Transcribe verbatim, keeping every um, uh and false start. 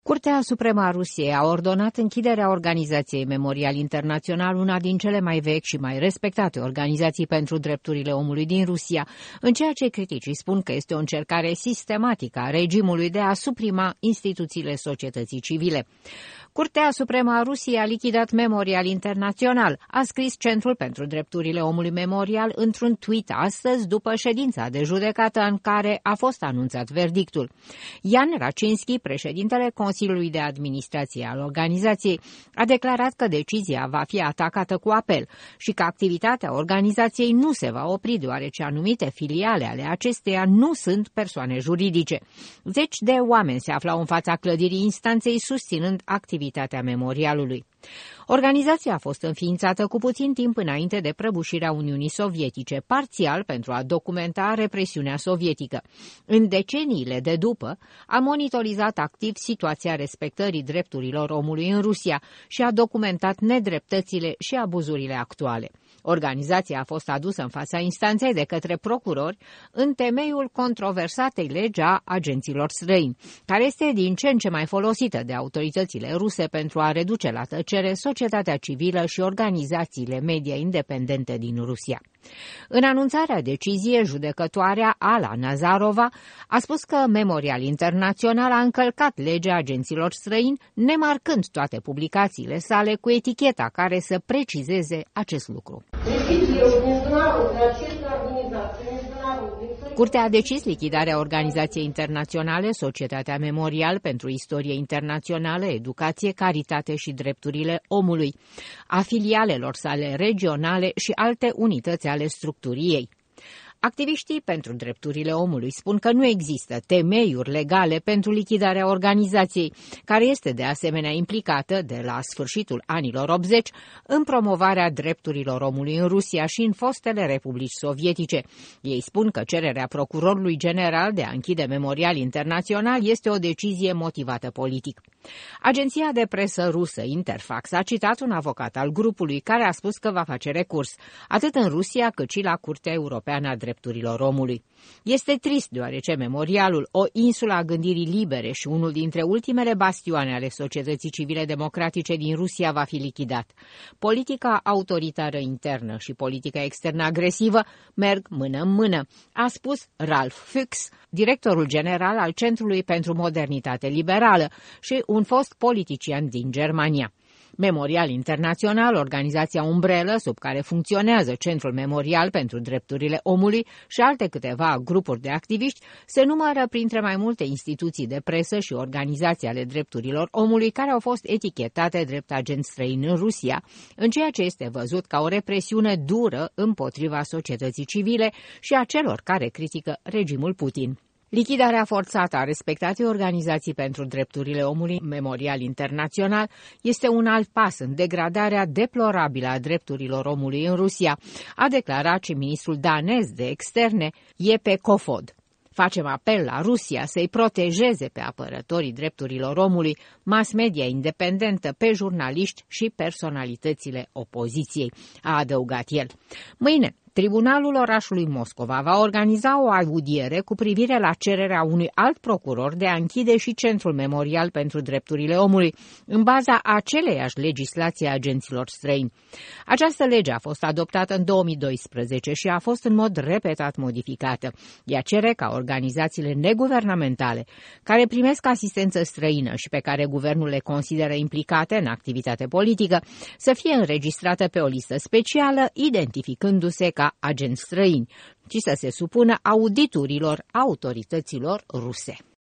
Curtea Supremă a Rusiei a ordonat închiderea Organizației Memorial Internațional, una din cele mai vechi și mai respectate organizații pentru drepturile omului din Rusia, în ceea ce criticii spun că este o încercare sistematică a regimului de a suprima instituțiile societății civile. Curtea Supremă a Rusiei a lichidat Memorial Internațional, a scris Centrul pentru Drepturile Omului Memorial într-un tweet astăzi după ședința de judecată în care a fost anunțat verdictul. Jan Raczynski, președintele Consiliului de Administrație al organizației, a declarat că decizia va fi atacată cu apel și că activitatea organizației nu se va opri deoarece anumite filiale ale acesteia nu sunt persoane juridice. Zeci de oameni se aflau în fața clădirii instanței susținând activitatea memorialului. Organizația a fost înființată cu puțin timp înainte de prăbușirea Uniunii Sovietice, parțial pentru a documenta represiunea sovietică. În deceniile de după, a monitorizat activ situația respectării drepturilor omului în Rusia și a documentat nedreptățile și abuzurile actuale. Organizația a fost adusă în fața instanței de către procurori în temeiul controversatei legi a agenților străini, care este din ce în ce mai folosită de autoritățile ruse pentru a reduce la tăcere societatea civilă și organizațiile media independente din Rusia. În anunțarea deciziei, judecătoarea Ala Nazarova a spus că Memorial Internațional a încălcat legea agenților străini, nemarcând toate publicațiile sale cu eticheta care să precizeze acest lucru. Curtea a decis lichidarea Organizației Internaționale Societatea Memorial pentru Istorie Internațională, Educație, Caritate și Drepturile Omului, a filialelor sale regionale și alte unități ale structurii ei. Activiștii pentru drepturile omului spun că nu există temeiuri legale pentru lichidarea organizației, care este de asemenea implicată de la sfârșitul anilor optzeci în promovarea drepturilor omului în Rusia și în fostele republici sovietice. Ei spun că cererea procurorului general de a închide Memorial Internațional este o decizie motivată politic. Agenția de presă rusă Interfax a citat un avocat al grupului care a spus că va face recurs, atât în Rusia cât și la Curtea Europeană a Drepturilor Omului. Este trist deoarece Memorialul, o insulă a gândirii libere și unul dintre ultimele bastioane ale societății civile democratice din Rusia, va fi lichidat. Politica autoritară internă și politica externă agresivă merg mână în mână, a spus Ralf Fuchs, directorul general al Centrului pentru Modernitate Liberală și un fost politician din Germania. Memorial Internațional, organizația umbrelă sub care funcționează Centrul Memorial pentru Drepturile Omului și alte câteva grupuri de activiști, se numără printre mai multe instituții de presă și organizații ale drepturilor omului care au fost etichetate drept agenți străini în Rusia, în ceea ce este văzut ca o represiune dură împotriva societății civile și a celor care critică regimul Putin. Lichidarea forțată a respectatei organizații pentru drepturile omului Memorial Internațional este un alt pas în degradarea deplorabilă a drepturilor omului în Rusia, a declarat și ministrul danez de externe Jeppe Kofod. Facem apel la Rusia să-i protejeze pe apărătorii drepturilor omului, mass media independentă, pe jurnaliști și personalitățile opoziției, a adăugat el. Mâine, Tribunalul orașului Moscova va organiza o audiere cu privire la cererea unui alt procuror de a închide și Centrul Memorial pentru Drepturile Omului, în baza aceleiași legislații a agenților străini. Această lege a fost adoptată în două mii doisprezece și a fost în mod repetat modificată. Ea cere ca organizațiile neguvernamentale, care primesc asistență străină și pe care guvernul le consideră implicate în activitate politică, să fie înregistrate pe o listă specială, identificându-se ca agenți străini, ci să se supună auditurilor autorităților ruse.